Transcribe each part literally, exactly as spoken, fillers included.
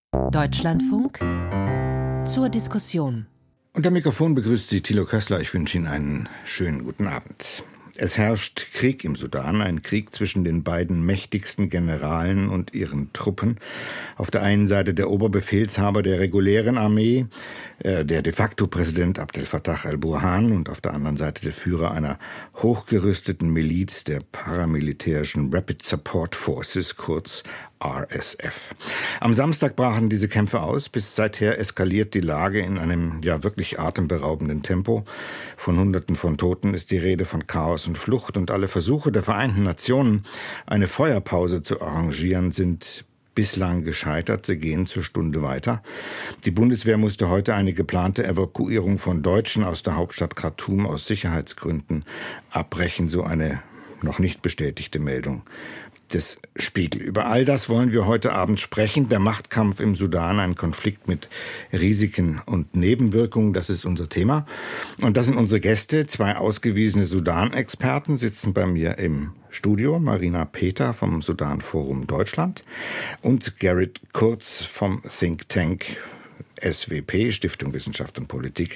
Deutschlandfunk zur Diskussion. Unter Mikrofon begrüßt Sie Thilo Kössler. Ich wünsche Ihnen einen schönen guten Abend. Es herrscht Krieg im Sudan, ein Krieg zwischen den beiden mächtigsten Generalen und ihren Truppen. Auf der einen Seite der Oberbefehlshaber der regulären Armee, äh, der de facto Präsident Abdel Fattah al-Burhan, und auf der anderen Seite der Führer einer hochgerüsteten Miliz der paramilitärischen Rapid Support Forces, kurz R S F. Am Samstag brachen diese Kämpfe aus. Bis seither eskaliert die Lage in einem ja wirklich atemberaubenden Tempo. Von Hunderten von Toten ist die Rede, von Chaos und Flucht. Und alle Versuche der Vereinten Nationen, eine Feuerpause zu arrangieren, sind bislang gescheitert. Sie gehen zur Stunde weiter. Die Bundeswehr musste heute eine geplante Evakuierung von Deutschen aus der Hauptstadt Khartoum aus Sicherheitsgründen abbrechen, so eine noch nicht bestätigte Meldung des Spiegel. Über all das wollen wir heute Abend sprechen. Der Machtkampf im Sudan, ein Konflikt mit Risiken und Nebenwirkungen, das ist unser Thema. Und das sind unsere Gäste. Zwei ausgewiesene Sudan-Experten sitzen bei mir im Studio. Marina Peter vom Sudan Forum Deutschland und Gerrit Kurz vom Think Tank S W P, Stiftung Wissenschaft und Politik,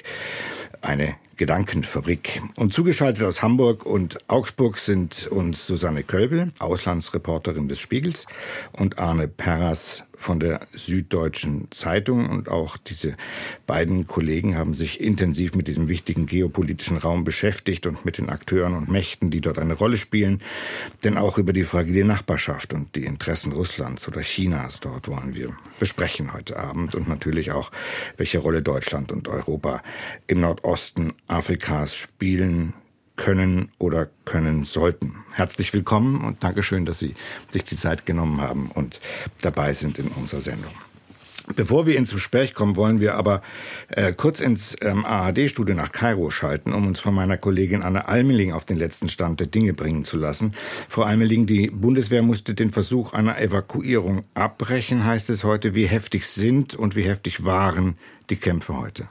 eine Gedankenfabrik. Und zugeschaltet aus Hamburg und Augsburg sind uns Susanne Kölbel, Auslandsreporterin des Spiegels, und Arne Perras von der Süddeutschen Zeitung. Und auch diese beiden Kollegen haben sich intensiv mit diesem wichtigen geopolitischen Raum beschäftigt und mit den Akteuren und Mächten, die dort eine Rolle spielen. Denn auch über die fragile Nachbarschaft und die Interessen Russlands oder Chinas dort wollen wir besprechen heute Abend. Und natürlich auch, welche Rolle Deutschland und Europa im Nordosten Afrikas spielen können oder können sollten. Herzlich willkommen und Dankeschön, dass Sie sich die Zeit genommen haben und dabei sind in unserer Sendung. Bevor wir ins Gespräch kommen, wollen wir aber äh, kurz ins ähm, A R D-Studio nach Kairo schalten, um uns von meiner Kollegin Anne Almeling auf den letzten Stand der Dinge bringen zu lassen. Frau Almeling, die Bundeswehr musste den Versuch einer Evakuierung abbrechen, heißt es heute. Wie heftig sind und wie heftig waren die Kämpfe heute?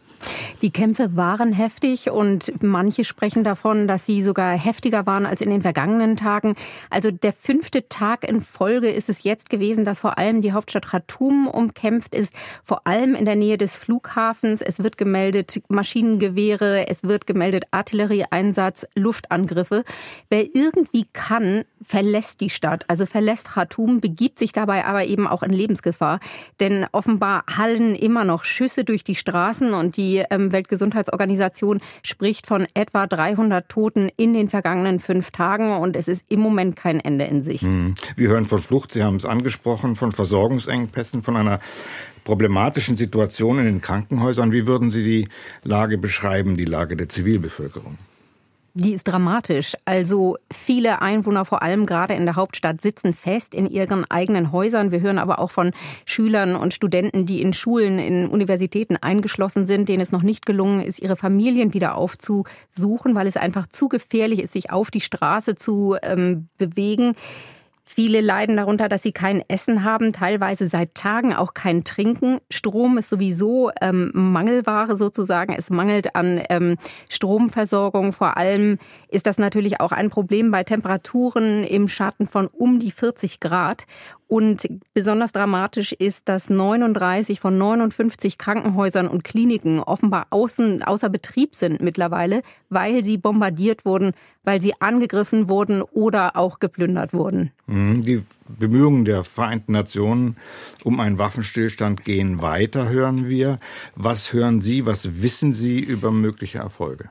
Die Kämpfe waren heftig und manche sprechen davon, dass sie sogar heftiger waren als in den vergangenen Tagen. Also der fünfte Tag in Folge ist es jetzt gewesen, dass vor allem die Hauptstadt Khartoum umkämpft ist, vor allem in der Nähe des Flughafens. Es wird gemeldet Maschinengewehre, es wird gemeldet Artillerieeinsatz, Luftangriffe. Wer irgendwie kann, verlässt die Stadt, also verlässt Khartoum, begibt sich dabei aber eben auch in Lebensgefahr. Denn offenbar hallen immer noch Schüsse durch die Straßen und die ähm, Weltgesundheitsorganisation spricht von etwa dreihundert Toten in den vergangenen fünf Tagen und es ist im Moment kein Ende in Sicht. Wir hören von Flucht, Sie haben es angesprochen, von Versorgungsengpässen, von einer problematischen Situation in den Krankenhäusern. Wie würden Sie die Lage beschreiben, die Lage der Zivilbevölkerung? Die ist dramatisch. Also viele Einwohner, vor allem gerade in der Hauptstadt, sitzen fest in ihren eigenen Häusern. Wir hören aber auch von Schülern und Studenten, die in Schulen, in Universitäten eingeschlossen sind, denen es noch nicht gelungen ist, ihre Familien wieder aufzusuchen, weil es einfach zu gefährlich ist, sich auf die Straße zu ähm, bewegen. Viele leiden darunter, dass sie kein Essen haben, teilweise seit Tagen auch kein Trinken. Strom ist sowieso ähm, Mangelware sozusagen. Es mangelt an ähm, Stromversorgung. Vor allem ist das natürlich auch ein Problem bei Temperaturen im Schatten von um die vierzig Grad. Und besonders dramatisch ist, dass neununddreißig von neunundfünfzig Krankenhäusern und Kliniken offenbar außen, außer Betrieb sind mittlerweile, weil sie bombardiert wurden, weil sie angegriffen wurden oder auch geplündert wurden. Die Bemühungen der Vereinten Nationen um einen Waffenstillstand gehen weiter, hören wir. Was hören Sie, was wissen Sie über mögliche Erfolge?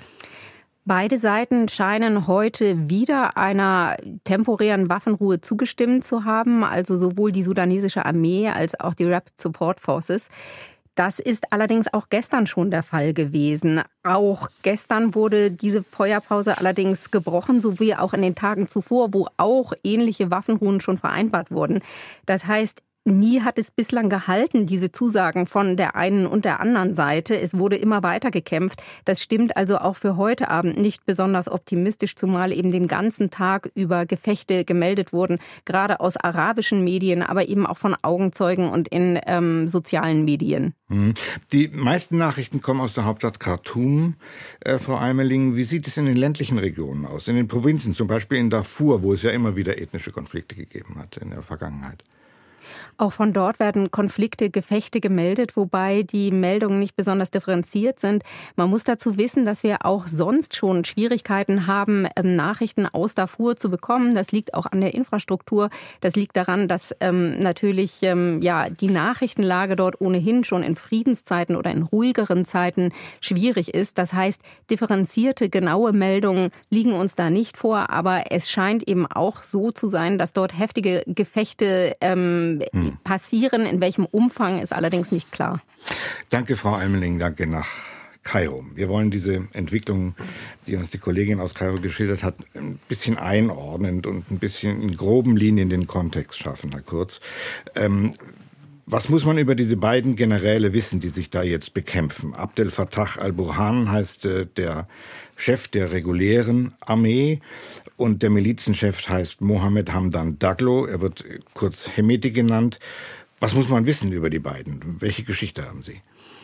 Beide Seiten scheinen heute wieder einer temporären Waffenruhe zugestimmt zu haben, also sowohl die sudanesische Armee als auch die Rapid Support Forces. Das ist allerdings auch gestern schon der Fall gewesen. Auch gestern wurde diese Feuerpause allerdings gebrochen, so wie auch in den Tagen zuvor, wo auch ähnliche Waffenruhen schon vereinbart wurden. Das heißt, nie hat es bislang gehalten, diese Zusagen von der einen und der anderen Seite. Es wurde immer weiter gekämpft. Das stimmt also auch für heute Abend nicht besonders optimistisch, zumal eben den ganzen Tag über Gefechte gemeldet wurden, gerade aus arabischen Medien, aber eben auch von Augenzeugen und in ähm, sozialen Medien. Die meisten Nachrichten kommen aus der Hauptstadt Khartoum, äh, Frau Almeling. Wie sieht es in den ländlichen Regionen aus, in den Provinzen, zum Beispiel in Darfur, wo es ja immer wieder ethnische Konflikte gegeben hat in der Vergangenheit? Auch von dort werden Konflikte, Gefechte gemeldet, wobei die Meldungen nicht besonders differenziert sind. Man muss dazu wissen, dass wir auch sonst schon Schwierigkeiten haben, Nachrichten aus Darfur zu bekommen. Das liegt auch an der Infrastruktur. Das liegt daran, dass ähm, natürlich ähm, ja die Nachrichtenlage dort ohnehin schon in Friedenszeiten oder in ruhigeren Zeiten schwierig ist. Das heißt, differenzierte, genaue Meldungen liegen uns da nicht vor, aber es scheint eben auch so zu sein, dass dort heftige Gefechte ähm, hm. passieren. In welchem Umfang ist allerdings nicht klar. Danke, Frau Almeling. Danke nach Kairo. Wir wollen diese Entwicklung, die uns die Kollegin aus Kairo geschildert hat, ein bisschen einordnen und ein bisschen in groben Linien den Kontext schaffen, Herr Kurz. Ähm, was muss man über diese beiden Generäle wissen, die sich da jetzt bekämpfen? Abdel Fattah al-Burhan heißt äh, der Chef der regulären Armee und der Milizenchef heißt Mohammed Hamdan Daglo. Er wird kurz Hemeti genannt. Was muss man wissen über die beiden? Welche Geschichte haben sie?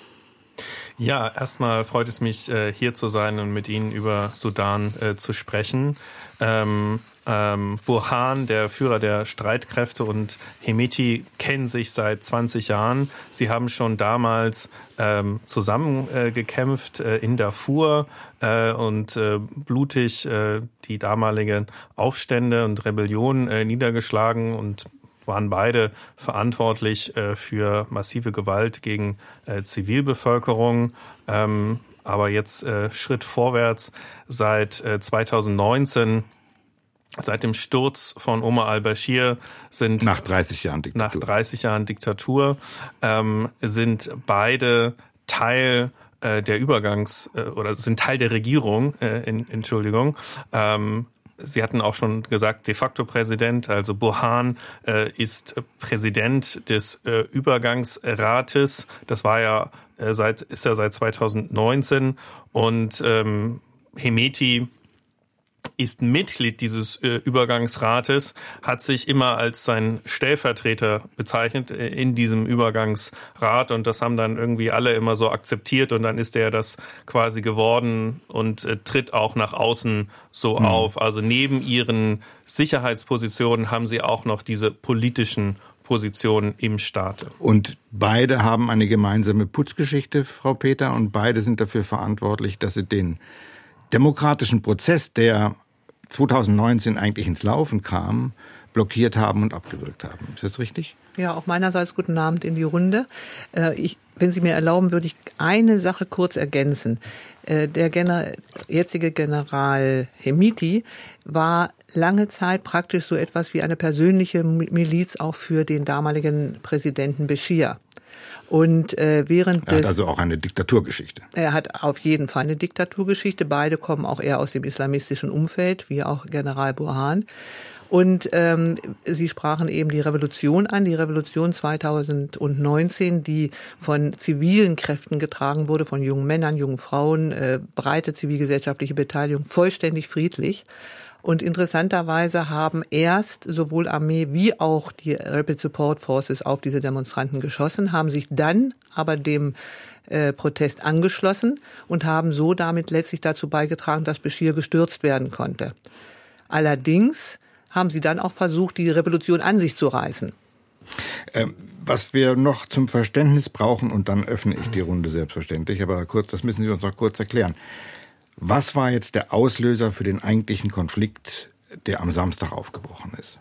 Ja, erstmal freut es mich, hier zu sein und mit Ihnen über Sudan äh, zu sprechen. Ähm, ähm, Burhan, der Führer der Streitkräfte, und Hemeti kennen sich seit zwanzig Jahren. Sie haben schon damals ähm, zusammen äh, gekämpft äh, in Darfur äh, und äh, blutig äh, die damaligen Aufstände und Rebellionen äh, niedergeschlagen und waren beide verantwortlich äh, für massive Gewalt gegen äh, Zivilbevölkerung. Ähm, aber jetzt äh, Schritt vorwärts seit äh, zweitausendneunzehn. Seit dem Sturz von Omar al-Bashir sind nach dreißig Jahren Diktatur, nach dreißig Jahren Diktatur ähm, sind beide Teil äh, der Übergangs äh, oder sind Teil der Regierung. Äh, in, Entschuldigung. Ähm, Sie hatten auch schon gesagt, de facto Präsident, also Burhan äh, ist Präsident des äh, Übergangsrates. Das war ja äh, seit ist er seit zweitausendneunzehn und ähm, Hemeti ist Mitglied dieses äh, Übergangsrates, hat sich immer als sein Stellvertreter bezeichnet äh, in diesem Übergangsrat, und das haben dann irgendwie alle immer so akzeptiert, und dann ist er das quasi geworden und äh, tritt auch nach außen so mhm. auf. Also neben ihren Sicherheitspositionen haben sie auch noch diese politischen Positionen im Staat. Und beide haben eine gemeinsame Putzgeschichte, Frau Peter, und beide sind dafür verantwortlich, dass sie den demokratischen Prozess, der zweitausendneunzehn eigentlich ins Laufen kam, blockiert haben und abgewürgt haben. Ist das richtig? Ja, auch meinerseits guten Abend in die Runde. Ich, wenn Sie mir erlauben, würde ich eine Sache kurz ergänzen. Der Gener- jetzige General Hemeti war lange Zeit praktisch so etwas wie eine persönliche Miliz auch für den damaligen Präsidenten Bashir. Und äh, während er hat des, also auch eine Diktaturgeschichte. Er hat auf jeden Fall eine Diktaturgeschichte. Beide kommen auch eher aus dem islamistischen Umfeld, wie auch General Burhan. Und ähm, Sie sprachen eben die Revolution an, die Revolution zweitausendneunzehn, die von zivilen Kräften getragen wurde, von jungen Männern, jungen Frauen, äh, breite zivilgesellschaftliche Beteiligung, vollständig friedlich. Und interessanterweise haben erst sowohl Armee wie auch die Rapid Support Forces auf diese Demonstranten geschossen, haben sich dann aber dem äh, Protest angeschlossen und haben so damit letztlich dazu beigetragen, dass Bashir gestürzt werden konnte. Allerdings haben sie dann auch versucht, die Revolution an sich zu reißen. Ähm, was wir noch zum Verständnis brauchen, und dann öffne ich die Runde selbstverständlich, aber kurz, das müssen Sie uns noch kurz erklären. Was war jetzt der Auslöser für den eigentlichen Konflikt, der am Samstag aufgebrochen ist?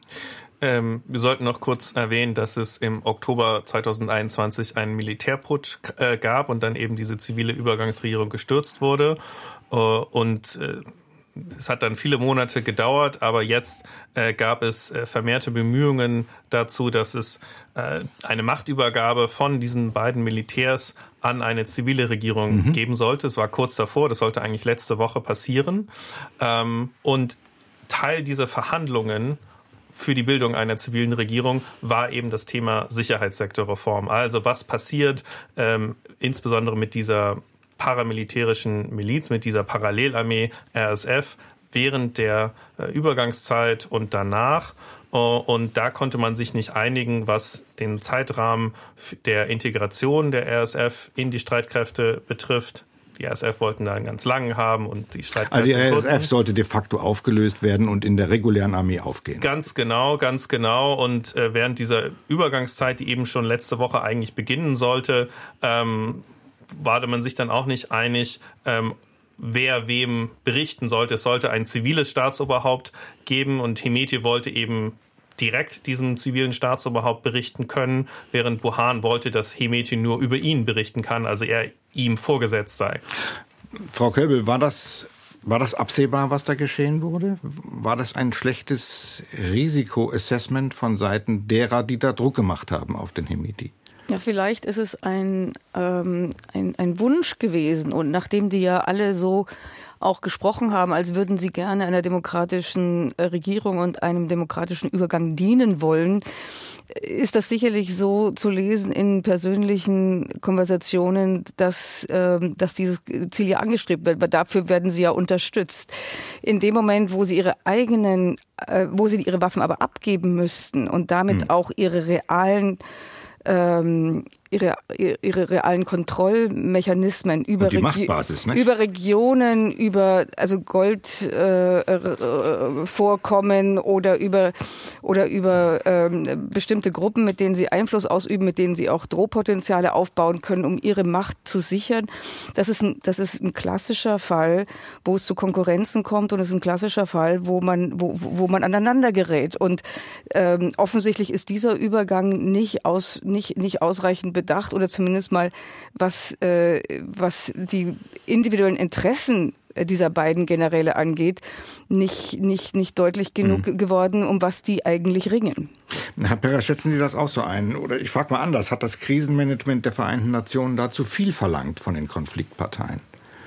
Ähm, wir sollten noch kurz erwähnen, dass es im Oktober zweitausendeinundzwanzig einen Militärputsch äh, gab und dann eben diese zivile Übergangsregierung gestürzt wurde. Äh, und äh, es hat dann viele Monate gedauert, aber jetzt äh, gab es äh, vermehrte Bemühungen dazu, dass es äh, eine Machtübergabe von diesen beiden Militärs an eine zivile Regierung mhm. geben sollte. Es war kurz davor, das sollte eigentlich letzte Woche passieren. Ähm, und Teil dieser Verhandlungen für die Bildung einer zivilen Regierung war eben das Thema Sicherheitssektorreform. Also was passiert ähm, insbesondere mit dieser paramilitärischen Miliz, mit dieser Parallelarmee R S F während der äh, Übergangszeit und danach. Uh, und da konnte man sich nicht einigen, was den Zeitrahmen der Integration der R S F in die Streitkräfte betrifft. Die R S F wollten da einen ganz langen haben und die Streitkräfte. Also die R S F sollte de facto aufgelöst werden und in der regulären Armee aufgehen. Ganz genau, ganz genau. Und äh, während dieser Übergangszeit, die eben schon letzte Woche eigentlich beginnen sollte, ähm, war man sich dann auch nicht einig, ähm, wer wem berichten sollte. Es sollte ein ziviles Staatsoberhaupt geben und Hemeti wollte eben direkt diesem zivilen Staatsoberhaupt berichten können, während Burhan wollte, dass Hemeti nur über ihn berichten kann, also er ihm vorgesetzt sei. Frau Kölbel, war das, war das absehbar, was da geschehen wurde? War das ein schlechtes Risikoassessment von Seiten derer, die da Druck gemacht haben auf den Hemeti? Ja, vielleicht ist es ein, ähm, ein, ein Wunsch gewesen. Und nachdem die ja alle so auch gesprochen haben, als würden sie gerne einer demokratischen Regierung und einem demokratischen Übergang dienen wollen, ist das sicherlich so zu lesen in persönlichen Konversationen, dass, äh, dass dieses Ziel ja angestrebt wird, weil dafür werden sie ja unterstützt. In dem Moment, wo sie ihre eigenen, äh, wo sie ihre Waffen aber abgeben müssten und damit hm. auch ihre realen ähm, ihre, ihre realen Kontrollmechanismen über, die Regi- Machtbasis, ne? über Regionen, über also Goldvorkommen äh, oder über oder über ähm, bestimmte Gruppen, mit denen sie Einfluss ausüben, mit denen sie auch Drohpotenziale aufbauen können, um ihre Macht zu sichern. Das ist ein, das ist ein klassischer Fall, wo es zu Konkurrenzen kommt, und es ist ein klassischer Fall, wo man wo, wo man aneinander gerät. Und ähm, offensichtlich ist dieser Übergang nicht aus nicht nicht ausreichend bedacht, oder zumindest mal was äh, was die individuellen Interessen dieser beiden Generäle angeht, nicht nicht nicht deutlich genug mhm. geworden, um was die eigentlich ringen. Herr Peres, schätzen Sie das auch so ein? Oder ich frage mal anders, hat das Krisenmanagement der Vereinten Nationen da zu viel verlangt von den Konfliktparteien?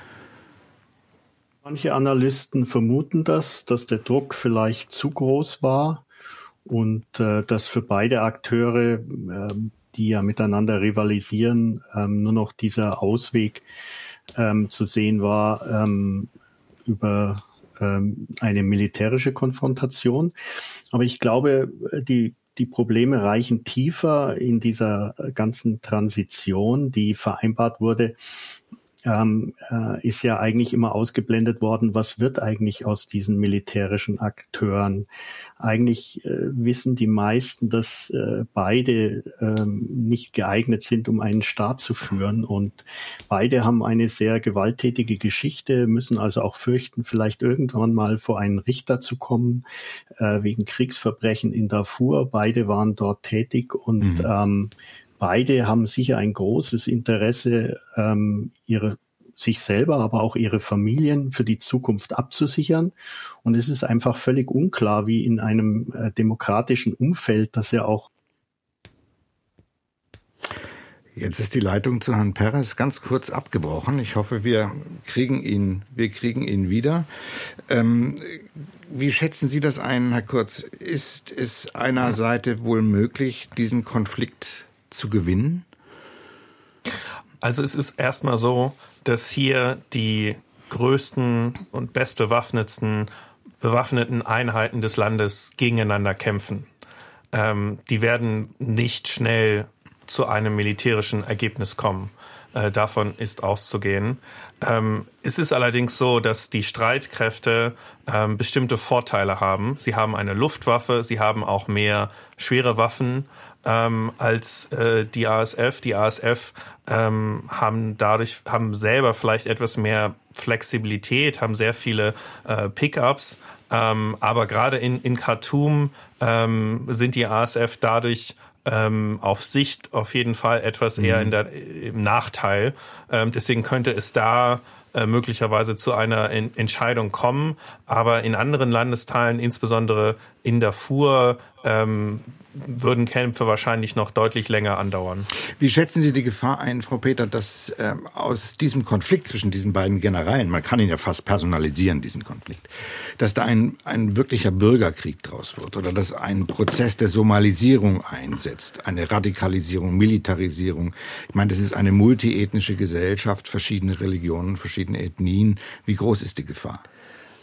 Manche Analysten vermuten das, dass der Druck vielleicht zu groß war und äh, dass für beide Akteure, äh, die ja miteinander rivalisieren, ähm, nur noch dieser Ausweg ähm, zu sehen war ähm, über ähm, eine militärische Konfrontation. Aber ich glaube, die die Probleme reichen tiefer in dieser ganzen Transition, die vereinbart wurde. Ähm, äh, ist ja eigentlich immer ausgeblendet worden, was wird eigentlich aus diesen militärischen Akteuren. Eigentlich äh, wissen die meisten, dass äh, beide äh, nicht geeignet sind, um einen Staat zu führen, und beide haben eine sehr gewalttätige Geschichte, müssen also auch fürchten, vielleicht irgendwann mal vor einen Richter zu kommen, äh, wegen Kriegsverbrechen in Darfur. Beide waren dort tätig und mhm. ähm, beide haben sicher ein großes Interesse, ähm, ihre sich selber, aber auch ihre Familien für die Zukunft abzusichern. Und es ist einfach völlig unklar, wie in einem äh, demokratischen Umfeld, das ja auch. Jetzt ist die Leitung zu Herrn Peres ganz kurz abgebrochen. Ich hoffe, wir kriegen ihn, wir kriegen ihn wieder. Ähm, wie schätzen Sie das ein, Herr Kurz? Ist es einer Seite wohl möglich, diesen Konflikt zu gewinnen? Also es ist erstmal so, dass hier die größten und bestbewaffnetsten bewaffneten Einheiten des Landes gegeneinander kämpfen. Ähm, die werden nicht schnell zu einem militärischen Ergebnis kommen. Äh, davon ist auszugehen. Ähm, es ist allerdings so, dass die Streitkräfte ähm, bestimmte Vorteile haben. Sie haben eine Luftwaffe, sie haben auch mehr schwere Waffen ähm, als äh, die R S F. Die R S F ähm, haben dadurch haben selber vielleicht etwas mehr Flexibilität, haben sehr viele äh, Pickups. Ähm, aber gerade in, in Khartoum ähm, sind die R S F dadurch Ähm, auf Sicht auf jeden Fall etwas eher in der, im Nachteil. Ähm, deswegen könnte es da äh, möglicherweise zu einer in, Entscheidung kommen. Aber in anderen Landesteilen, insbesondere in Darfur, ähm, würden Kämpfe wahrscheinlich noch deutlich länger andauern. Wie schätzen Sie die Gefahr ein, Frau Peter, dass ähm, aus diesem Konflikt zwischen diesen beiden Generälen, man kann ihn ja fast personalisieren, diesen Konflikt, dass da ein, ein wirklicher Bürgerkrieg draus wird oder dass ein Prozess der Somalisierung einsetzt, eine Radikalisierung, Militarisierung? Ich meine, das ist eine multiethnische Gesellschaft, verschiedene Religionen, verschiedene Ethnien. Wie groß ist die Gefahr?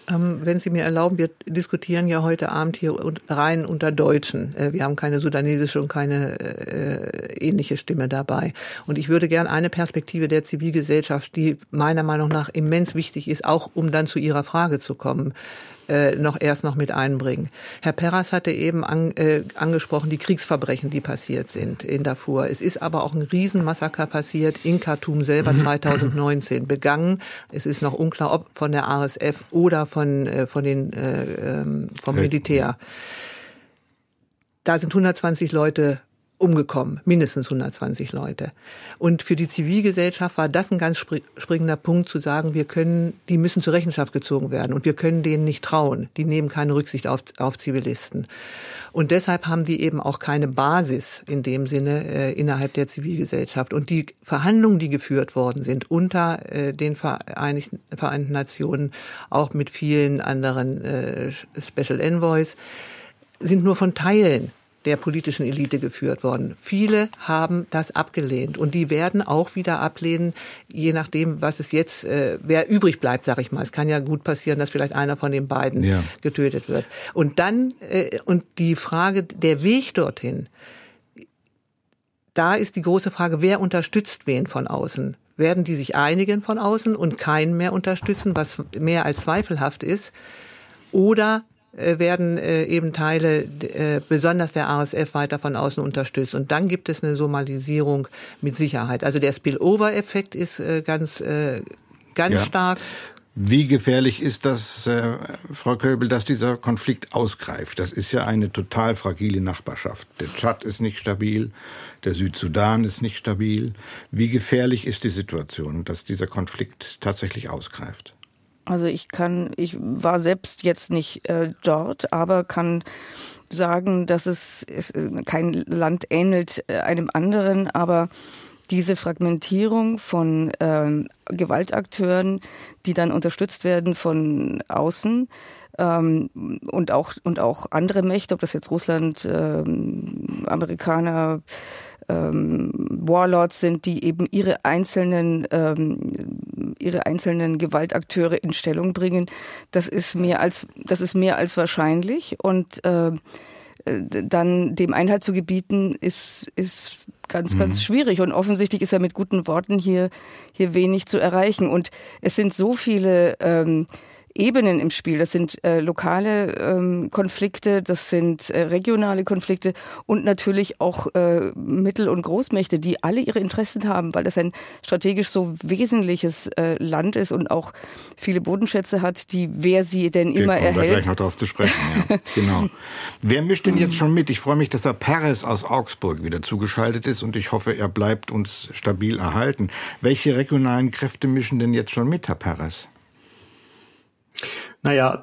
Wenn Sie mir erlauben, wir diskutieren ja heute Abend hier rein unter Deutschen. Wir haben keine sudanesische und keine äh, ähnliche Stimme dabei. Und ich würde gern eine Perspektive der Zivilgesellschaft, die meiner Meinung nach immens wichtig ist, auch um dann zu Ihrer Frage zu kommen, äh, noch erst noch mit einbringen. Herr Perras hatte eben an, äh, angesprochen, die Kriegsverbrechen, die passiert sind in Darfur. Es ist aber auch ein Riesenmassaker passiert in Khartoum selber zweitausendneunzehn begangen. Es ist noch unklar, ob von der R S F oder von, äh, von den, äh, vom Militär. Da sind hundertzwanzig Leute umgekommen, mindestens hundertzwanzig Leute. Und für die Zivilgesellschaft war das ein ganz springender Punkt zu sagen, wir können, die müssen zur Rechenschaft gezogen werden und wir können denen nicht trauen. Die nehmen keine Rücksicht auf, auf Zivilisten. Und deshalb haben die eben auch keine Basis in dem Sinne äh, innerhalb der Zivilgesellschaft. Und die Verhandlungen, die geführt worden sind unter äh, den Vereinigten, Vereinten Nationen, auch mit vielen anderen äh, Special Envoys, sind nur von Teilen der politischen Elite geführt worden. Viele haben das abgelehnt und die werden auch wieder ablehnen, je nachdem, was es jetzt, äh, wer übrig bleibt, sag ich mal. Es kann ja gut passieren, dass vielleicht einer von den beiden ja. getötet wird. Und dann, äh, und die Frage, der Weg dorthin, da ist die große Frage, wer unterstützt wen von außen? Werden die sich einigen von außen und keinen mehr unterstützen, was mehr als zweifelhaft ist? Oder werden äh, eben Teile, äh, besonders der R S F, weiter von außen unterstützt. Und dann gibt es eine Somalisierung mit Sicherheit. Also der Spillover-Effekt ist äh, ganz, äh, ganz ja. stark. Wie gefährlich ist das, äh, Frau Köbel, dass dieser Konflikt ausgreift? Das ist ja eine total fragile Nachbarschaft. Der Tschad ist nicht stabil, der Südsudan ist nicht stabil. Wie gefährlich ist die Situation, dass dieser Konflikt tatsächlich ausgreift? Also ich kann, ich war selbst jetzt nicht äh, dort, aber kann sagen, dass es, es kein Land ähnelt äh, einem anderen, aber diese Fragmentierung von ähm, Gewaltakteuren, die dann unterstützt werden von außen, ähm, und auch und auch andere Mächte, ob das jetzt Russland, ähm, Amerikaner, ähm, Warlords sind, die eben ihre einzelnen ähm, ihre einzelnen Gewaltakteure in Stellung bringen, das ist mehr als das ist mehr als wahrscheinlich und äh, dann dem Einhalt zu gebieten ist ist ganz ganz mhm. schwierig und offensichtlich ist ja mit guten Worten hier hier wenig zu erreichen und es sind so viele ähm, Ebenen im Spiel. Das sind äh, lokale ähm, Konflikte, das sind äh, regionale Konflikte und natürlich auch äh, Mittel- und Großmächte, die alle ihre Interessen haben, weil das ein strategisch so wesentliches äh, Land ist und auch viele Bodenschätze hat, die wer sie denn immer erhält. Wir kommen da gleich noch darauf zu sprechen. Ja. Genau. Wer mischt denn jetzt schon mit? Ich freue mich, dass Herr Perez aus Augsburg wieder zugeschaltet ist und ich hoffe, er bleibt uns stabil erhalten. Welche regionalen Kräfte mischen denn jetzt schon mit, Herr Perez? Naja,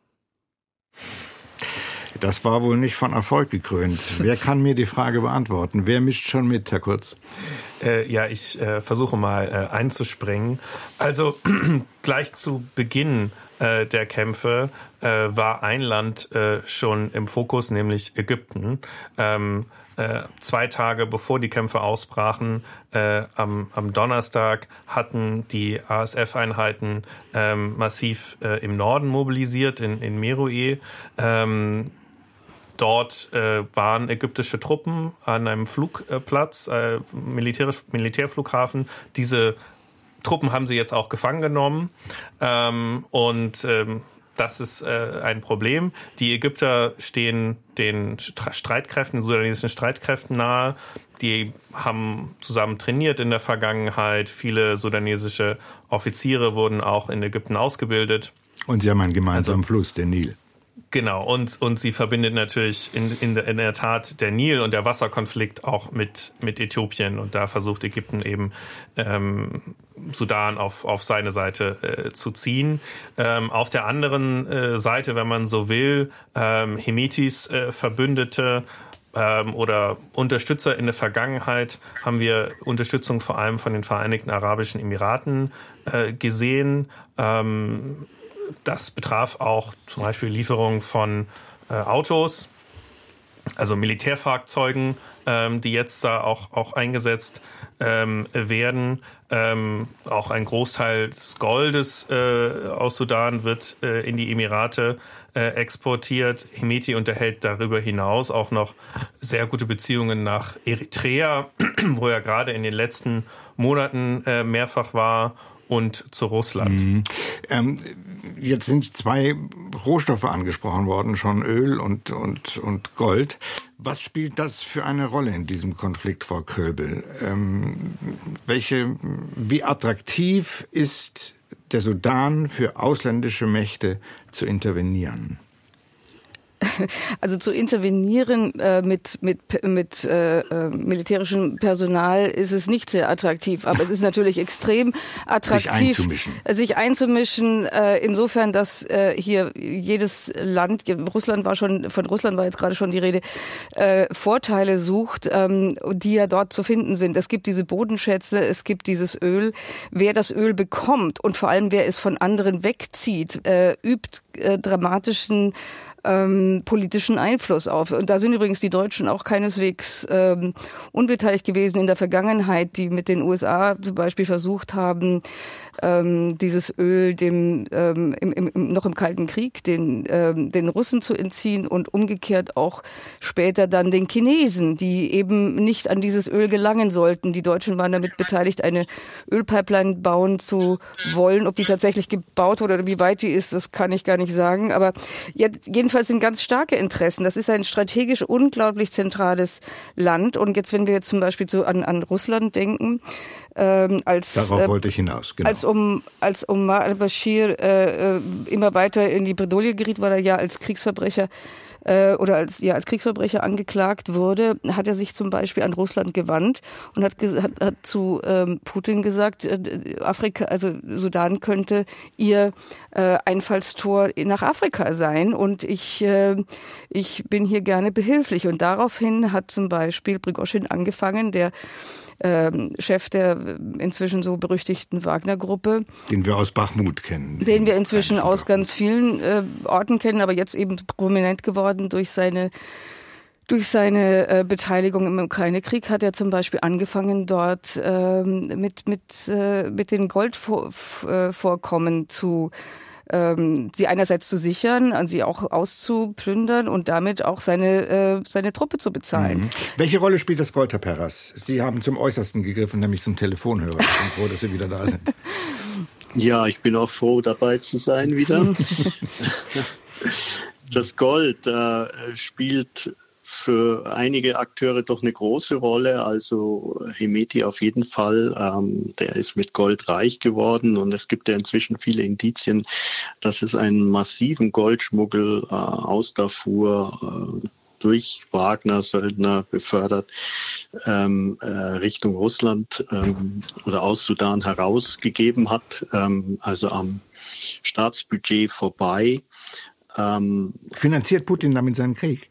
das war wohl nicht von Erfolg gekrönt. Wer kann mir die Frage beantworten? Wer mischt schon mit, Herr Kurz? Äh, ja, ich äh, versuche mal äh, einzuspringen. Also gleich zu Beginn äh, der Kämpfe äh, war ein Land äh, schon im Fokus, nämlich Ägypten. Ähm, Äh, zwei Tage bevor die Kämpfe ausbrachen, äh, am, am Donnerstag hatten die R S F-Einheiten ähm, massiv äh, im Norden mobilisiert, in, in Meroe. Ähm, dort äh, waren ägyptische Truppen an einem Flugplatz, äh, militärisch, Militärflughafen. Diese Truppen haben sie jetzt auch gefangen genommen ähm, und ähm, das ist äh, ein Problem. Die Ägypter stehen den Streitkräften, den sudanesischen Streitkräften nahe. Die haben zusammen trainiert in der Vergangenheit. Viele sudanesische Offiziere wurden auch in Ägypten ausgebildet. Und sie haben einen gemeinsamen also, Fluss, den Nil. Genau, und, und sie verbindet natürlich in, in, in der Tat der Nil und der Wasserkonflikt auch mit, mit Äthiopien. Und da versucht Ägypten eben ähm, Sudan auf, auf seine Seite äh, zu ziehen. Ähm, auf der anderen äh, Seite, wenn man so will, ähm, Hemitis äh, Verbündete ähm, oder Unterstützer in der Vergangenheit haben wir Unterstützung vor allem von den Vereinigten Arabischen Emiraten äh, gesehen. Ähm, Das betraf auch zum Beispiel Lieferung von äh, Autos. also Militärfahrzeugen, ähm, die jetzt da auch, auch eingesetzt ähm, werden. Ähm, auch ein Großteil des Goldes äh, aus Sudan wird äh, in die Emirate äh, exportiert. Hemeti unterhält darüber hinaus auch noch sehr gute Beziehungen nach Eritrea, wo er gerade in den letzten Monaten äh, mehrfach war, und zu Russland. Mhm. Ähm, jetzt sind zwei Rohstoffe angesprochen worden, schon Öl und, und, und Gold. Was spielt das für eine Rolle in diesem Konflikt, Frau Köbel? Ähm, welche, wie attraktiv ist der Sudan für ausländische Mächte zu intervenieren? Also zu intervenieren äh, mit mit mit äh, äh, militärischem Personal ist es nicht sehr attraktiv, aber es ist natürlich extrem attraktiv, sich einzumischen, sich einzumischen äh, insofern, dass äh, hier jedes Land, Russland war schon, von Russland war jetzt gerade schon die Rede, äh, Vorteile sucht, ähm, die ja dort zu finden sind. Es gibt diese Bodenschätze, es gibt dieses Öl. Wer das Öl bekommt und vor allem wer es von anderen wegzieht, äh, übt äh, dramatischen Ähm, politischen Einfluss auf. Und da sind übrigens die Deutschen auch keineswegs ähm, unbeteiligt gewesen in der Vergangenheit, die mit den U S A zum Beispiel versucht haben, ähm, dieses Öl dem ähm, im, im, noch im Kalten Krieg den, ähm, den Russen zu entziehen und umgekehrt auch später dann den Chinesen, die eben nicht an dieses Öl gelangen sollten. Die Deutschen waren damit beteiligt, eine Ölpipeline bauen zu wollen. Ob die tatsächlich gebaut wurde oder wie weit die ist, das kann ich gar nicht sagen. Aber jetzt, jedenfalls sind ganz starke Interessen. Das ist ein strategisch unglaublich zentrales Land. Und jetzt, wenn wir jetzt zum Beispiel so an, an Russland denken, ähm, als darauf äh, wollte ich hinaus, genau. Als um als Omar al-Bashir äh, immer weiter in die Bredouille geriet, weil er ja als Kriegsverbrecher äh, oder als ja als Kriegsverbrecher angeklagt wurde, hat er sich zum Beispiel an Russland gewandt und hat, hat, hat zu ähm, Putin gesagt, äh, Afrika, also Sudan könnte ihr äh, Einfallstor nach Afrika sein und ich äh, ich bin hier gerne behilflich. Und daraufhin hat zum Beispiel Prigoschin angefangen, der Ähm, Chef der inzwischen so berüchtigten Wagner-Gruppe. Den wir aus Bachmut kennen. Den, den wir inzwischen aus ganz vielen äh, Orten kennen, aber jetzt eben prominent geworden durch seine Durch seine äh, Beteiligung im Ukraine-Krieg hat er zum Beispiel angefangen, dort ähm, mit, mit, äh, mit den Goldvorkommen zu ähm, sie einerseits zu sichern, an sie auch auszuplündern und damit auch seine, äh, seine Truppe zu bezahlen. Mhm. Welche Rolle spielt das Gold, Herr Perras? Sie haben zum Äußersten gegriffen, nämlich zum Telefonhörer. Ich bin froh, dass Sie wieder da sind. Ja, ich bin auch froh, dabei zu sein wieder. Das Gold äh, spielt für einige Akteure doch eine große Rolle. Also Hemeti auf jeden Fall, ähm, der ist mit Gold reich geworden und es gibt ja inzwischen viele Indizien, dass es einen massiven Goldschmuggel äh, aus Darfur äh, durch Wagner-Söldner befördert ähm, äh, Richtung Russland ähm, oder aus Sudan herausgegeben hat, ähm, also am Staatsbudget vorbei. Ähm, Finanziert Putin damit seinen Krieg?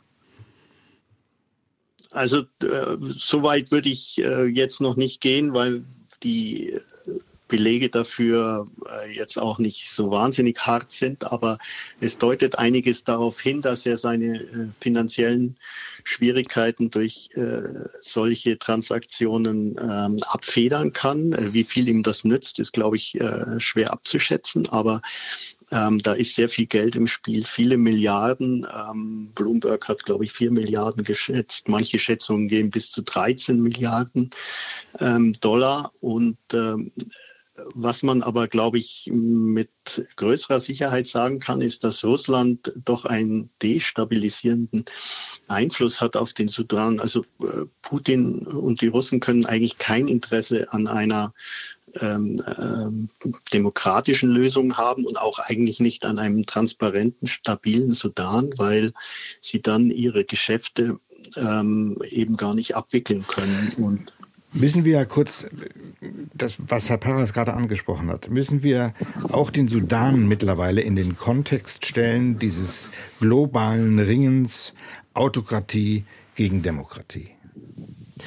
Also äh, so weit würde ich äh, jetzt noch nicht gehen, weil die Belege dafür äh, jetzt auch nicht so wahnsinnig hart sind. Aber es deutet einiges darauf hin, dass er seine äh, finanziellen Schwierigkeiten durch äh, solche Transaktionen ähm, abfedern kann. Äh, wie viel ihm das nützt, ist, glaube ich, äh, schwer abzuschätzen. Aber Ähm, da ist sehr viel Geld im Spiel, viele Milliarden. Ähm, Bloomberg hat, glaube ich, vier Milliarden geschätzt. Manche Schätzungen gehen bis zu dreizehn Milliarden ähm, Dollar. Und ähm, was man aber, glaube ich, mit größerer Sicherheit sagen kann, ist, dass Russland doch einen destabilisierenden Einfluss hat auf den Sudan. Also äh, Putin und die Russen können eigentlich kein Interesse an einer Ähm, ähm, demokratischen Lösungen haben und auch eigentlich nicht an einem transparenten, stabilen Sudan, weil sie dann ihre Geschäfte ähm, eben gar nicht abwickeln können. Und müssen wir kurz, das, was Herr Perras gerade angesprochen hat, müssen wir auch den Sudan mittlerweile in den Kontext stellen, dieses globalen Ringens Autokratie gegen Demokratie?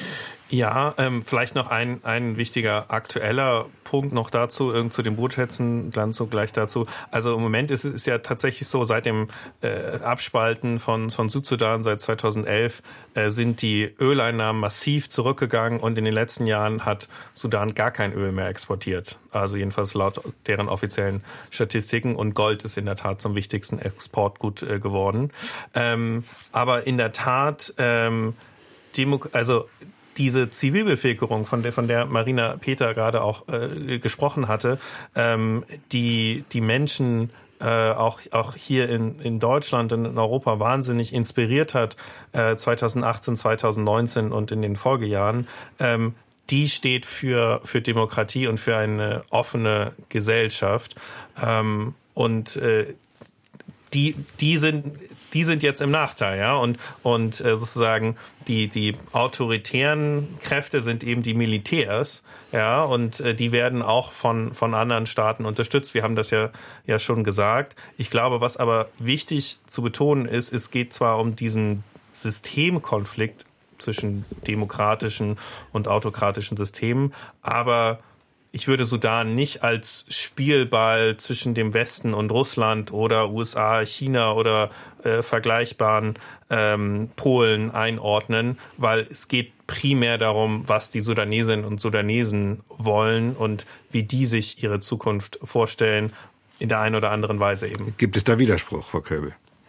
Ja, ähm, vielleicht noch ein, ein wichtiger aktueller Punkt noch dazu, irgend zu den Brutschätzen, dann so gleich dazu. Also im Moment ist es ist ja tatsächlich so, seit dem äh, Abspalten von, von Südsudan seit zweitausendelf äh, sind die Öleinnahmen massiv zurückgegangen und in den letzten Jahren hat Sudan gar kein Öl mehr exportiert. Also jedenfalls laut deren offiziellen Statistiken, und Gold ist in der Tat zum wichtigsten Exportgut äh, geworden. Ähm, aber in der Tat, ähm, Demo- also diese Zivilbevölkerung, von der, von der Marina Peter gerade auch äh, gesprochen hatte, ähm, die, die Menschen äh, auch, auch hier in, in Deutschland und in Europa wahnsinnig inspiriert hat, äh, zweitausendachtzehn, zweitausendneunzehn und in den Folgejahren, ähm, die steht für, für Demokratie und für eine offene Gesellschaft. Ähm, und äh, die, die sind, die sind jetzt im Nachteil, ja, und, und äh, sozusagen die, die autoritären Kräfte sind eben die Militärs, ja, und äh, die werden auch von, von anderen Staaten unterstützt. Wir haben das ja, ja schon gesagt. Ich glaube, was aber wichtig zu betonen ist, es geht zwar um diesen Systemkonflikt zwischen demokratischen und autokratischen Systemen, aber ich würde Sudan nicht als Spielball zwischen dem Westen und Russland oder U S A, China oder äh, vergleichbaren ähm, Polen einordnen, weil es geht primär darum, was die Sudanesinnen und Sudanesen wollen und wie die sich ihre Zukunft vorstellen, in der einen oder anderen Weise eben. Gibt es da Widerspruch, Frau Kölbel?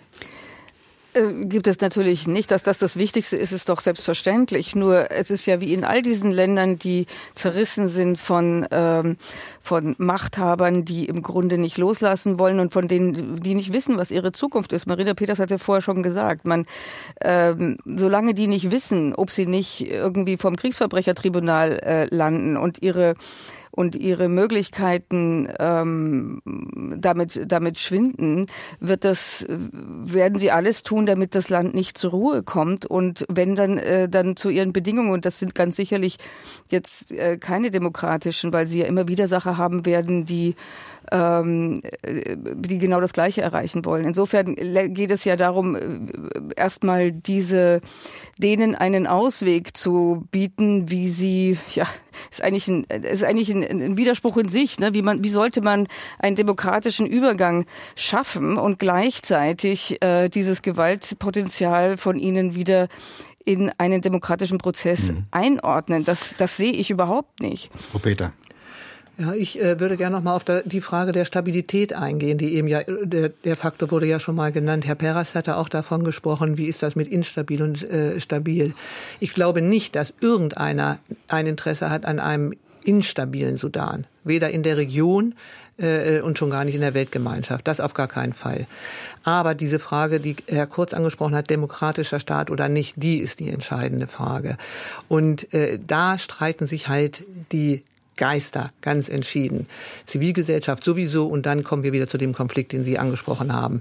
Gibt es natürlich nicht. Dass das das Wichtigste ist, ist doch selbstverständlich. Nur es ist ja wie in all diesen Ländern, die zerrissen sind von, ähm, von Machthabern, die im Grunde nicht loslassen wollen und von denen, die nicht wissen, was ihre Zukunft ist. Marina Peters hat ja vorher schon gesagt, man, ähm, solange die nicht wissen, ob sie nicht irgendwie vom Kriegsverbrechertribunal äh, landen und ihre und ihre Möglichkeiten ähm, damit damit schwinden, wird das werden sie alles tun, damit das Land nicht zur Ruhe kommt, und wenn dann äh, dann zu ihren Bedingungen, und das sind ganz sicherlich jetzt äh, keine demokratischen, weil sie ja immer Widersacher haben werden, die ähm, die genau das Gleiche erreichen wollen. Insofern geht es ja darum, erstmal diese denen einen Ausweg zu bieten, wie sie, ja, ist eigentlich ein, ist eigentlich ein, ein Widerspruch in sich, ne? Wie man, wie sollte man einen demokratischen Übergang schaffen und gleichzeitig äh, dieses Gewaltpotenzial von ihnen wieder in einen demokratischen Prozess mhm. einordnen? Das, das sehe ich überhaupt nicht. Frau Peter. Ja, ich äh, würde gerne noch mal auf der, die Frage der Stabilität eingehen, die eben ja, der, der Faktor wurde ja schon mal genannt. Herr Peras hatte auch davon gesprochen, wie ist das mit instabil und äh, stabil. Ich glaube nicht, dass irgendeiner ein Interesse hat an einem instabilen Sudan. Weder in der Region äh, und schon gar nicht in der Weltgemeinschaft. Das auf gar keinen Fall. Aber diese Frage, die Herr Kurz angesprochen hat, demokratischer Staat oder nicht, die ist die entscheidende Frage. Und äh, da streiten sich halt die Geister, ganz entschieden. Zivilgesellschaft sowieso, und dann kommen wir wieder zu dem Konflikt, den Sie angesprochen haben.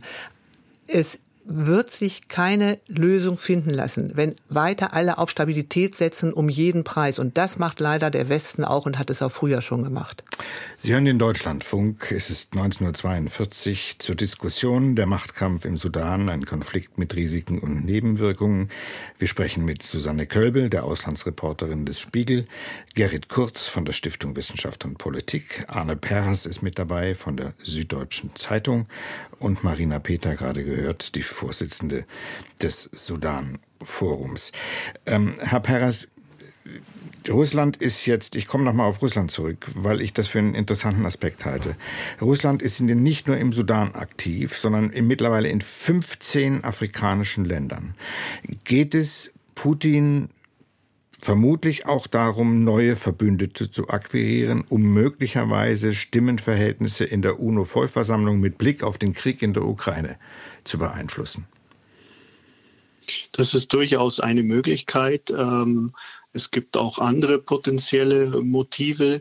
Es wird sich keine Lösung finden lassen, wenn weiter alle auf Stabilität setzen um jeden Preis. Und das macht leider der Westen auch und hat es auch früher schon gemacht. Sie hören den Deutschlandfunk. Es ist neunzehnhundertzweiundvierzig zur Diskussion der Machtkampf im Sudan, ein Konflikt mit Risiken und Nebenwirkungen. Wir sprechen mit Susanne Kölbel, der Auslandsreporterin des Spiegel, Gerrit Kurz von der Stiftung Wissenschaft und Politik, Arne Peras ist mit dabei von der Süddeutschen Zeitung und Marina Peter, gerade gehört, die Vorsitzende des Sudan-Forums. Ähm, Herr Peras, Russland ist jetzt, ich komme nochmal auf Russland zurück, weil ich das für einen interessanten Aspekt halte. Russland ist nicht nur im Sudan aktiv, sondern mittlerweile in fünfzehn afrikanischen Ländern. Geht es Putin vermutlich auch darum, neue Verbündete zu akquirieren, um möglicherweise Stimmenverhältnisse in der UNO-Vollversammlung mit Blick auf den Krieg in der Ukraine zu beeinflussen? Das ist durchaus eine Möglichkeit. Es gibt auch andere potenzielle Motive.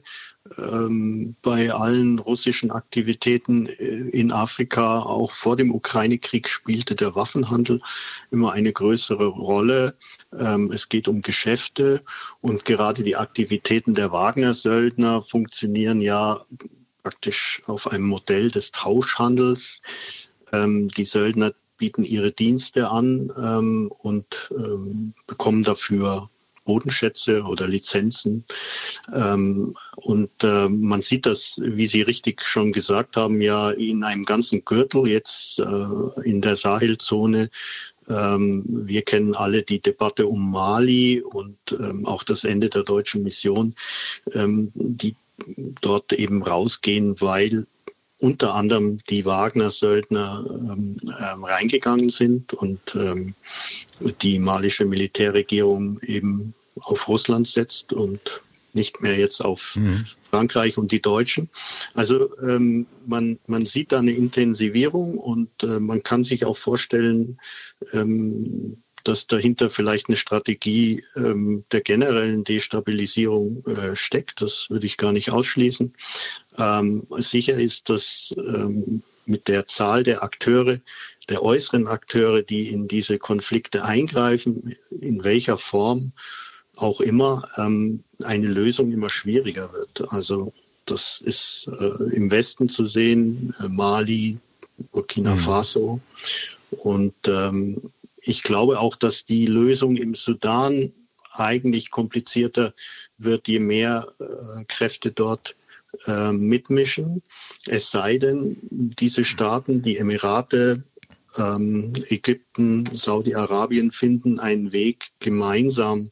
Bei allen russischen Aktivitäten in Afrika, auch vor dem Ukraine-Krieg, spielte der Waffenhandel immer eine größere Rolle. Es geht um Geschäfte, und gerade die Aktivitäten der Wagner-Söldner funktionieren ja praktisch auf einem Modell des Tauschhandels. Die Söldner bieten ihre Dienste an und bekommen dafür Bodenschätze oder Lizenzen. Ähm, und äh, man sieht das, wie Sie richtig schon gesagt haben, ja in einem ganzen Gürtel jetzt äh, in der Sahelzone. Ähm, wir kennen alle die Debatte um Mali und ähm, auch das Ende der deutschen Mission, ähm, die dort eben rausgehen, weil unter anderem die Wagner-Söldner ähm, ähm, reingegangen sind und ähm, die malische Militärregierung eben auf Russland setzt und nicht mehr jetzt auf mhm. Frankreich und die Deutschen. Also ähm, man, man sieht da eine Intensivierung und äh, man kann sich auch vorstellen, ähm, dass dahinter vielleicht eine Strategie ähm, der generellen Destabilisierung äh, steckt. Das würde ich gar nicht ausschließen. Ähm, sicher ist, dass ähm, mit der Zahl der Akteure, der äußeren Akteure, die in diese Konflikte eingreifen, in welcher Form auch immer, ähm, eine Lösung immer schwieriger wird. Also das ist äh, im Westen zu sehen, äh, Mali, Burkina Faso und ähm, ich glaube auch, dass die Lösung im Sudan eigentlich komplizierter wird, je mehr äh, Kräfte dort äh, mitmischen. Es sei denn, diese Staaten, die Emirate, ähm, Ägypten, Saudi-Arabien finden einen Weg, gemeinsam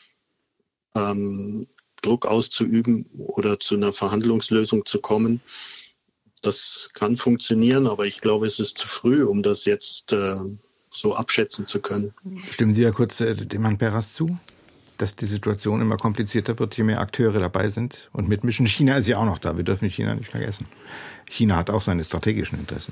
ähm, Druck auszuüben oder zu einer Verhandlungslösung zu kommen. Das kann funktionieren, aber ich glaube, es ist zu früh, um das jetzt äh, so abschätzen zu können. Stimmen Sie ja kurz äh, dem Herrn Perras zu, dass die Situation immer komplizierter wird, je mehr Akteure dabei sind und mitmischen. China ist ja auch noch da, wir dürfen China nicht vergessen. China hat auch seine strategischen Interessen.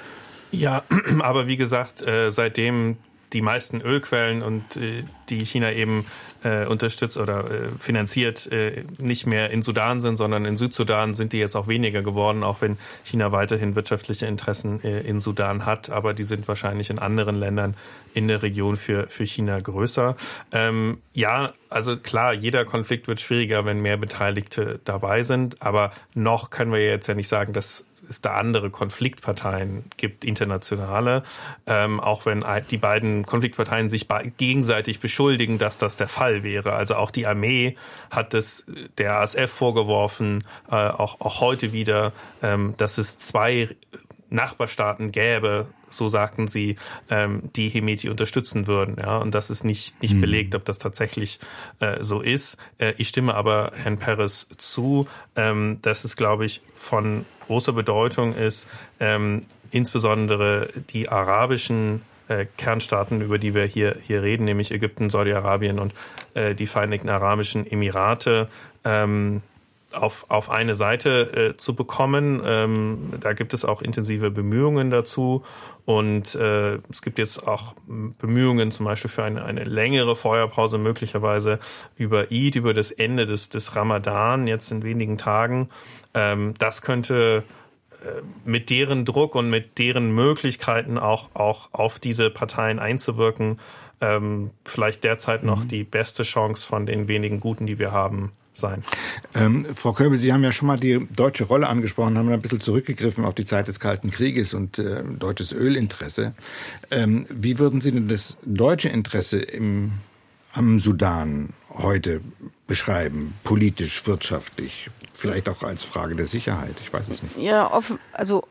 Ja, aber wie gesagt, äh, seitdem die meisten Ölquellen und äh, die China eben äh, unterstützt oder äh, finanziert, äh, nicht mehr in Sudan sind, sondern in Südsudan, sind die jetzt auch weniger geworden, auch wenn China weiterhin wirtschaftliche Interessen äh, in Sudan hat. Aber die sind wahrscheinlich in anderen Ländern in der Region für, für China größer. Ähm, ja, also klar, jeder Konflikt wird schwieriger, wenn mehr Beteiligte dabei sind. Aber noch können wir jetzt ja nicht sagen, dass es da andere Konfliktparteien gibt, internationale, ähm, auch wenn die beiden Konfliktparteien sich gegenseitig beschuldigen, dass das der Fall wäre. Also auch die Armee hat es der A S F vorgeworfen, äh, auch, auch heute wieder, ähm, dass es zwei Nachbarstaaten gäbe, so sagten sie, ähm, die Hemeti unterstützen würden. Ja, und das ist nicht, nicht mhm. belegt, ob das tatsächlich äh, so ist. Äh, ich stimme aber Herrn Perez zu, ähm, dass es, glaube ich, von großer Bedeutung ist, ähm, insbesondere die arabischen äh, Kernstaaten, über die wir hier, hier reden, nämlich Ägypten, Saudi-Arabien und äh, die Vereinigten Arabischen Emirate, ähm, auf auf eine Seite äh, zu bekommen. Ähm, da gibt es auch intensive Bemühungen dazu und äh, es gibt jetzt auch Bemühungen zum Beispiel für eine eine längere Feuerpause möglicherweise über Eid, über das Ende des des Ramadan jetzt in wenigen Tagen. Ähm, das könnte äh, mit deren Druck und mit deren Möglichkeiten auch auch auf diese Parteien einzuwirken, ähm, vielleicht derzeit noch mhm. die beste Chance von den wenigen guten, die wir haben, sein. Ähm, Frau Köbel, Sie haben ja schon mal die deutsche Rolle angesprochen, haben ein bisschen zurückgegriffen auf die Zeit des Kalten Krieges und äh, deutsches Ölinteresse. Ähm, wie würden Sie denn das deutsche Interesse im, am Sudan heute beschreiben? Politisch, wirtschaftlich, vielleicht auch als Frage der Sicherheit? Ich weiß es nicht. Ja, offen, also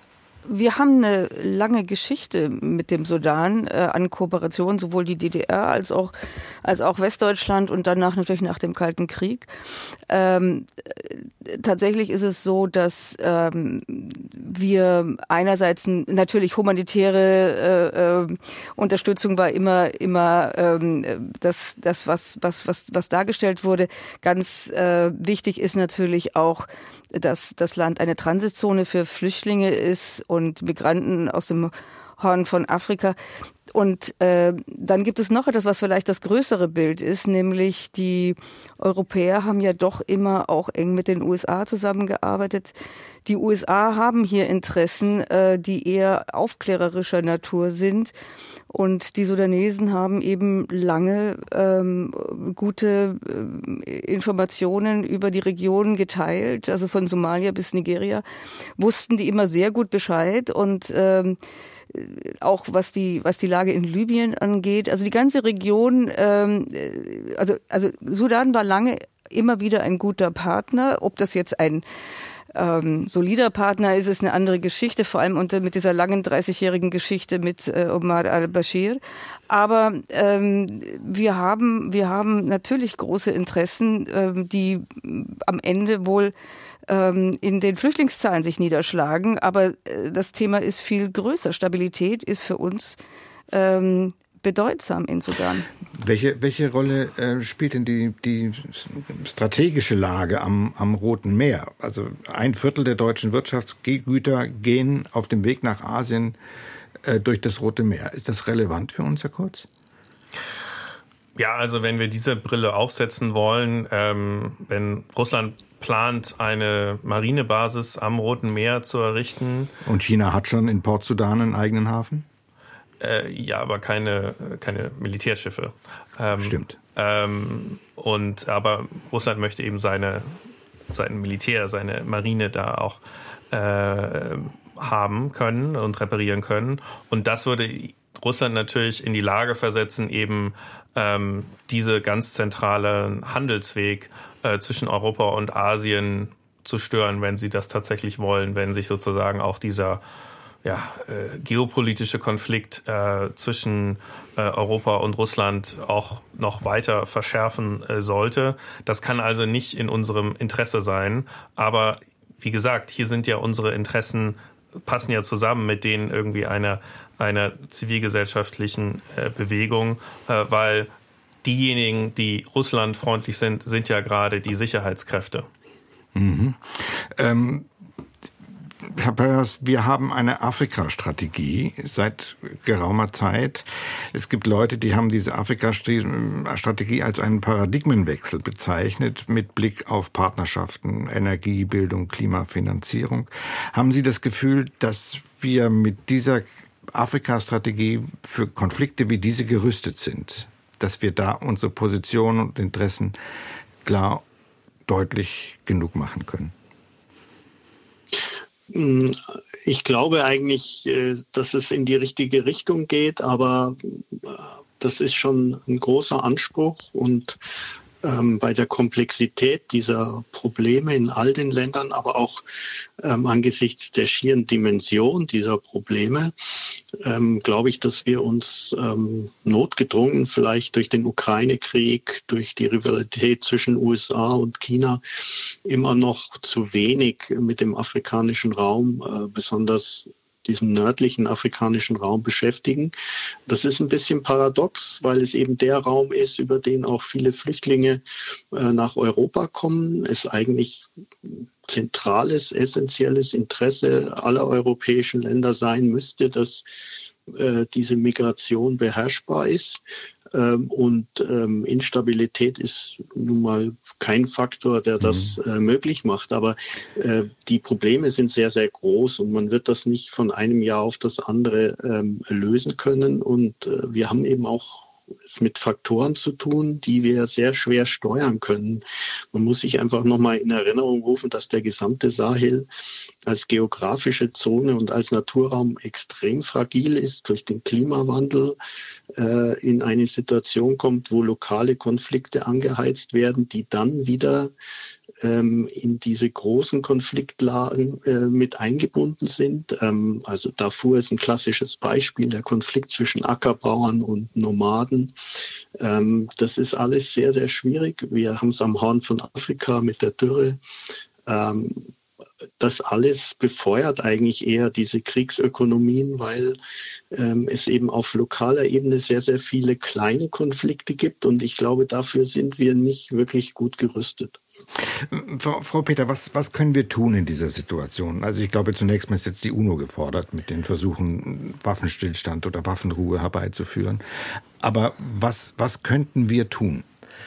wir haben eine lange Geschichte mit dem Sudan äh, an Kooperation, sowohl die D D R als auch, als auch Westdeutschland und danach natürlich nach dem Kalten Krieg. Ähm, tatsächlich ist es so, dass ähm, wir einerseits natürlich humanitäre äh, äh, Unterstützung war immer immer ähm, das das was was was was dargestellt wurde. Ganz äh, wichtig ist natürlich auch, dass das Land eine Transitzone für Flüchtlinge ist und Migranten aus dem Horn von Afrika. Und äh, dann gibt es noch etwas, was vielleicht das größere Bild ist, nämlich die Europäer haben ja doch immer auch eng mit den U S A zusammengearbeitet. Die U S A haben hier Interessen, äh, die eher aufklärerischer Natur sind. Und die Sudanesen haben eben lange ähm, gute äh, Informationen über die Region geteilt, also von Somalia bis Nigeria, wussten die immer sehr gut Bescheid und ähm, auch was die was die Lage Lage in Libyen angeht. Also die ganze Region, ähm, also, also Sudan war lange immer wieder ein guter Partner. Ob das jetzt ein ähm, solider Partner ist, ist eine andere Geschichte, vor allem unter mit dieser langen dreißigjährigen Geschichte mit äh, Omar al-Bashir. Aber ähm, wir haben wir haben natürlich große Interessen, ähm, die am Ende wohl ähm, in den Flüchtlingszahlen sich niederschlagen. Aber äh, das Thema ist viel größer. Stabilität ist für uns ähm, bedeutsam in Sudan. Welche, welche Rolle äh, spielt denn die, die strategische Lage am, am Roten Meer? Also ein Viertel der deutschen Wirtschaftsgüter gehen auf dem Weg nach Asien äh, durch das Rote Meer. Ist das relevant für uns, Herr Kurz? Ja, also wenn wir diese Brille aufsetzen wollen, ähm, wenn Russland plant, eine Marinebasis am Roten Meer zu errichten. Und China hat schon in Port Sudan einen eigenen Hafen? Äh, ja, aber keine, keine Militärschiffe. Ähm, Stimmt. Ähm, und, aber Russland möchte eben seine, sein Militär, seine Marine da auch äh, haben können und reparieren können. Und das würde Russland natürlich in die Lage versetzen, eben ähm, diese ganz zentrale Handelsweg äh, zwischen Europa und Asien zu stören, wenn sie das tatsächlich wollen, wenn sich sozusagen auch dieser ja, äh, geopolitische Konflikt äh, zwischen äh, Europa und Russland auch noch weiter verschärfen äh, sollte. Das kann also nicht in unserem Interesse sein. Aber wie gesagt, hier sind ja unsere Interessen, passen ja zusammen mit denen irgendwie einer, einer zivilgesellschaftlichen äh, Bewegung, äh, weil diejenigen, die russlandfreundlich sind, sind ja gerade die Sicherheitskräfte. Mhm. Ähm Herr Peres, wir haben eine Afrika-Strategie seit geraumer Zeit. Es gibt Leute, die haben diese Afrika-Strategie als einen Paradigmenwechsel bezeichnet mit Blick auf Partnerschaften, Energiebildung, Klimafinanzierung. Haben Sie das Gefühl, dass wir mit dieser Afrika-Strategie für Konflikte wie diese gerüstet sind? Dass wir da unsere Positionen und Interessen klar, deutlich genug machen können? Ich glaube eigentlich, dass es in die richtige Richtung geht, aber das ist schon ein großer Anspruch und ähm, bei der Komplexität dieser Probleme in all den Ländern, aber auch ähm, angesichts der schieren Dimension dieser Probleme, ähm, glaube ich, dass wir uns ähm, notgedrungen vielleicht durch den Ukraine-Krieg, durch die Rivalität zwischen U S A und China immer noch zu wenig mit dem afrikanischen Raum, äh, besonders diesem nördlichen afrikanischen Raum beschäftigen. Das ist ein bisschen paradox, weil es eben der Raum ist, über den auch viele Flüchtlinge äh, nach Europa kommen. Es eigentlich zentrales, essentielles Interesse aller europäischen Länder sein müsste, dass äh, diese Migration beherrschbar ist. Ähm, und ähm, Instabilität ist nun mal kein Faktor, der das äh, möglich macht. Aber äh, die Probleme sind sehr, sehr groß und man wird das nicht von einem Jahr auf das andere ähm, lösen können. Und äh, wir haben eben auch es mit Faktoren zu tun, die wir sehr schwer steuern können. Man muss sich einfach nochmal in Erinnerung rufen, dass der gesamte Sahel als geografische Zone und als Naturraum extrem fragil ist, durch den Klimawandel äh, in eine Situation kommt, wo lokale Konflikte angeheizt werden, die dann wieder ähm, in diese großen Konfliktlagen äh, mit eingebunden sind. Ähm, also Darfur ist ein klassisches Beispiel, der Konflikt zwischen Ackerbauern und Nomaden. Ähm, das ist alles sehr, sehr schwierig. Wir haben es am Horn von Afrika mit der Dürre. Ähm, Das alles befeuert eigentlich eher diese Kriegsökonomien, weil ähm, es eben auf lokaler Ebene sehr, sehr viele kleine Konflikte gibt. Und ich glaube, dafür sind wir nicht wirklich gut gerüstet. Frau, Frau Peter, was, was können wir tun in dieser Situation? Also ich glaube, zunächst mal ist jetzt die UNO gefordert mit den Versuchen, Waffenstillstand oder Waffenruhe herbeizuführen. Aber was, was könnten wir tun?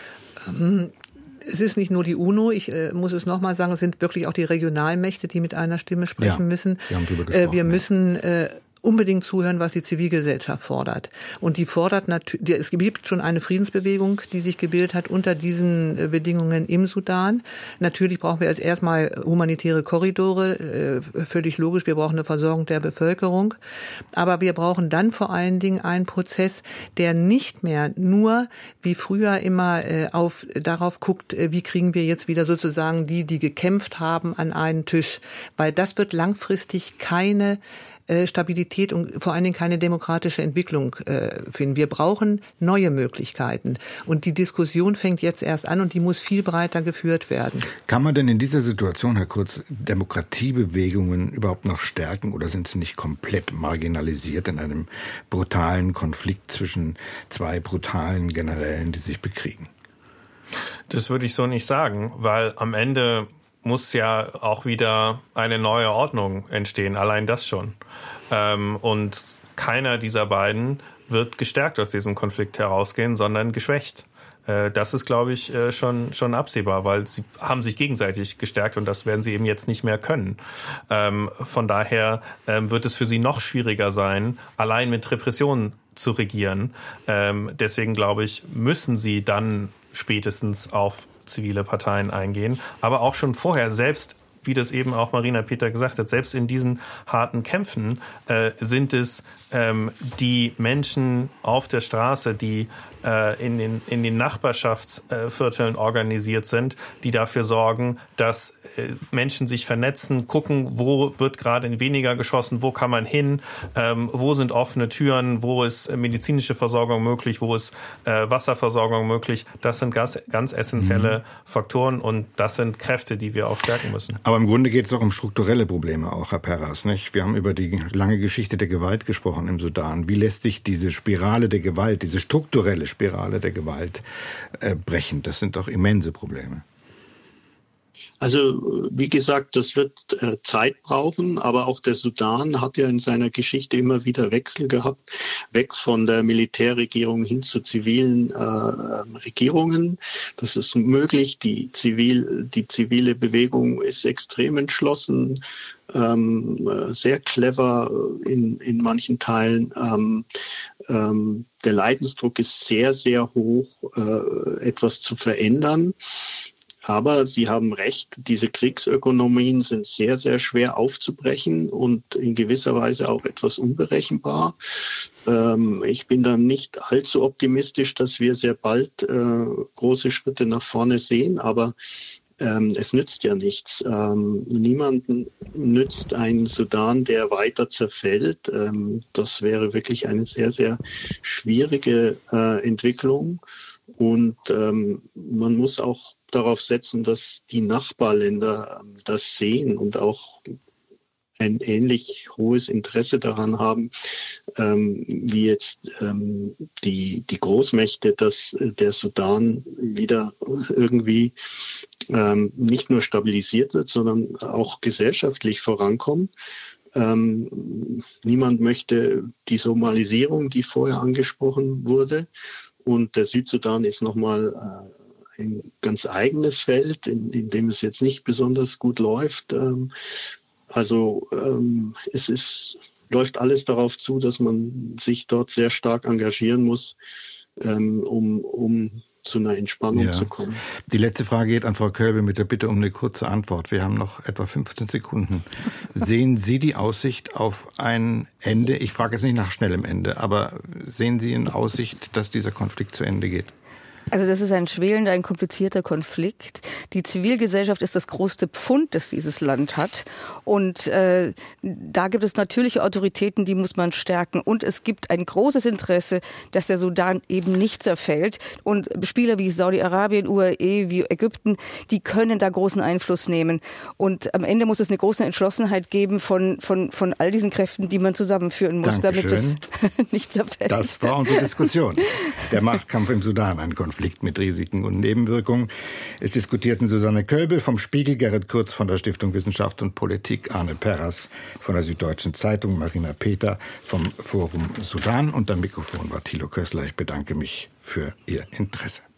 Ähm Es ist nicht nur die UNO, ich äh, muss es nochmal sagen, es sind wirklich auch die Regionalmächte, die mit einer Stimme sprechen ja, müssen. wir haben drüber gesprochen, äh, wir müssen äh, unbedingt zuhören, was die Zivilgesellschaft fordert. Und die fordert natürlich, es gibt schon eine Friedensbewegung, die sich gebildet hat unter diesen Bedingungen im Sudan. Natürlich brauchen wir als erstmal humanitäre Korridore, völlig logisch, wir brauchen eine Versorgung der Bevölkerung. Aber wir brauchen dann vor allen Dingen einen Prozess, der nicht mehr nur wie früher immer auf, darauf guckt, wie kriegen wir jetzt wieder sozusagen die, die gekämpft haben, an einen Tisch. Weil das wird langfristig keine Stabilität und vor allen Dingen keine demokratische Entwicklung äh, finden. Wir brauchen neue Möglichkeiten. Und die Diskussion fängt jetzt erst an und die muss viel breiter geführt werden. Kann man denn in dieser Situation, Herr Kurz, Demokratiebewegungen überhaupt noch stärken oder sind sie nicht komplett marginalisiert in einem brutalen Konflikt zwischen zwei brutalen Generälen, die sich bekriegen? Das würde ich so nicht sagen, weil am Ende muss ja auch wieder eine neue Ordnung entstehen, allein das schon. Ähm, und keiner dieser beiden wird gestärkt aus diesem Konflikt herausgehen, sondern geschwächt. Äh, das ist, glaube ich, äh, schon schon absehbar, weil sie haben sich gegenseitig gestärkt und das werden sie eben jetzt nicht mehr können. Ähm, von daher ähm, wird es für sie noch schwieriger sein, allein mit Repressionen zu regieren. Ähm, deswegen, glaube ich, müssen sie dann spätestens auf zivile Parteien eingehen, aber auch schon vorher, selbst wie das eben auch Marina Peter gesagt hat, selbst in diesen harten Kämpfen äh, sind es ähm, die Menschen auf der Straße, die äh, in den, in den Nachbarschaftsvierteln äh, organisiert sind, die dafür sorgen, dass äh, Menschen sich vernetzen, gucken, wo wird gerade weniger geschossen, wo kann man hin, ähm, wo sind offene Türen, wo ist medizinische Versorgung möglich, wo ist äh, Wasserversorgung möglich. Das sind ganz, ganz essentielle mhm. Faktoren und das sind Kräfte, die wir auch stärken müssen. Aber im Grunde geht es auch um strukturelle Probleme, auch Herr Perras, nicht? Wir haben über die lange Geschichte der Gewalt gesprochen im Sudan. Wie lässt sich diese Spirale der Gewalt, diese strukturelle Spirale der Gewalt äh, brechen? Das sind doch immense Probleme. Also wie gesagt, das wird äh, Zeit brauchen, aber auch der Sudan hat ja in seiner Geschichte immer wieder Wechsel gehabt, weg von der Militärregierung hin zu zivilen äh, Regierungen. Das ist möglich. Die, zivil, die zivile Bewegung ist extrem entschlossen, ähm, sehr clever in, in manchen Teilen. Ähm, ähm, der Leidensdruck ist sehr, sehr hoch, äh, etwas zu verändern. Aber Sie haben recht, diese Kriegsökonomien sind sehr, sehr schwer aufzubrechen und in gewisser Weise auch etwas unberechenbar. Ähm, ich bin da nicht allzu optimistisch, dass wir sehr bald äh, große Schritte nach vorne sehen, aber ähm, es nützt ja nichts. Ähm, niemanden nützt ein Sudan, der weiter zerfällt. Ähm, das wäre wirklich eine sehr, sehr schwierige äh, Entwicklung. Und ähm, man muss auch darauf setzen, dass die Nachbarländer ähm, das sehen und auch ein ähnlich hohes Interesse daran haben, ähm, wie jetzt ähm, die, die Großmächte, dass äh, der Sudan wieder irgendwie ähm, nicht nur stabilisiert wird, sondern auch gesellschaftlich vorankommt. Ähm, niemand möchte die Somalisierung, die vorher angesprochen wurde. Und der Südsudan ist nochmal äh, ein ganz eigenes Feld, in, in dem es jetzt nicht besonders gut läuft. Ähm, also ähm, es ist, läuft alles darauf zu, dass man sich dort sehr stark engagieren muss, ähm, um, um zu einer Entspannung ja. zu kommen. Die letzte Frage geht an Frau Kölbel mit der Bitte um eine kurze Antwort. Wir haben noch etwa fünfzehn Sekunden. Sehen Sie die Aussicht auf ein Ende? Ich frage jetzt nicht nach schnellem Ende, aber sehen Sie in Aussicht, dass dieser Konflikt zu Ende geht? Also das ist ein schwelender, ein komplizierter Konflikt. Die Zivilgesellschaft ist das größte Pfund, das dieses Land hat. Und äh, da gibt es natürliche Autoritäten, die muss man stärken. Und es gibt ein großes Interesse, dass der Sudan eben nicht zerfällt. Und Spieler wie Saudi-Arabien, U A E, wie Ägypten, die können da großen Einfluss nehmen. Und am Ende muss es eine große Entschlossenheit geben von, von, von all diesen Kräften, die man zusammenführen muss, Dankeschön. damit es nicht zerfällt. Das war unsere Diskussion. Der Machtkampf im Sudan, ein Konflikt mit Risiken und Nebenwirkungen. Es diskutierten Susanne Kölbel vom Spiegel, Gerrit Kurz von der Stiftung Wissenschaft und Politik, Arne Perras von der Süddeutschen Zeitung, Marina Peter vom Forum Sudan und am Mikrofon war Thilo Kössler. Ich bedanke mich für Ihr Interesse.